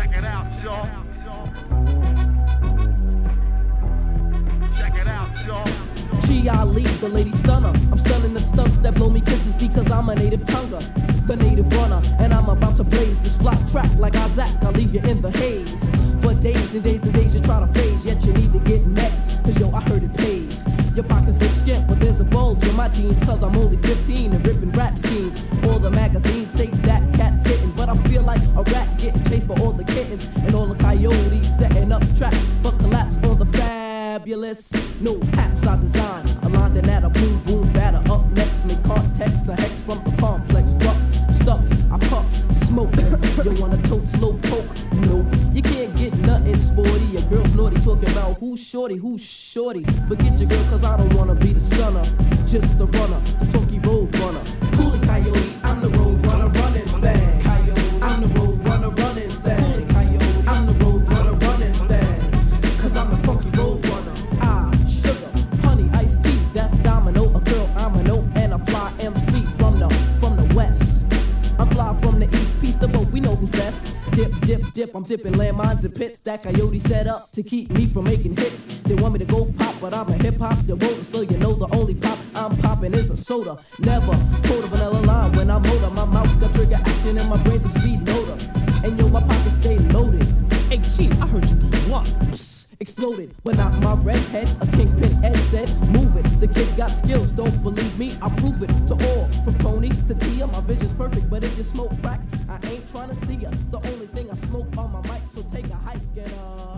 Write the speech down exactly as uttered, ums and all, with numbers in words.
Check it out, y'all. Check it out, y'all. G, I lead the lady stunner. I'm stunning the stunts that blow me kisses because I'm a native tonguer, the native runner, and I'm about to blaze this flat track like Isaac. I'll leave you in the haze for days and days and days. You try to phase, yet you need to get met, cause yo, I heard it pays. Your pockets look skimp, but there's a bulge in my jeans, cause I'm only fifteen and ripping rap scenes. All the magazines say that cat's hitting, but I feel like a rat getting chased by all the kittens and all the coyotes setting up traps, but collapse on the fabulous. No haps I design, a line that at a boom boom batter. Up next, make context, a hex from the complex. Rough stuff, I puff, smoke. You wanna tote slow poke? Nope, you can't get nothing sporty. Your girl's naughty, talking about who's shorty, who's shorty. But get your girl, cause I don't wanna be the stunner, just the runner, the funky road runner. Cooley Coyote, I'm the road runner, running things. I'm the road runner, running things. I'm the road runner, running things. Cause I'm the funky road runner. Ah, sugar, honey, iced tea, that's domino. A girl, I'm a no, and a fly M C from the, from the west. I'm fly from the east, peace to both, we know who's best. Dip, dip, dip, I'm dipping landmines and pits. That coyote set up to keep me from making hits. They want me to go pop, but I'm a hip-hop devoter, so you know the only pop I'm popping is a soda. Never pulled a vanilla line when I motor. My mouth got trigger action and my brain's a speed loader. And yo, my pockets stay loaded. Hey, Chief, I heard you blew up. Psst. Exploded when out my redhead, a kingpin Ed said, move it. The kid got skills, don't believe me, I'll prove it to all. From Tony to Tia, my vision's perfect, but if you smoke crack, I ain't trying to see ya. The only thing I smoke on my mic, so take a hike and uh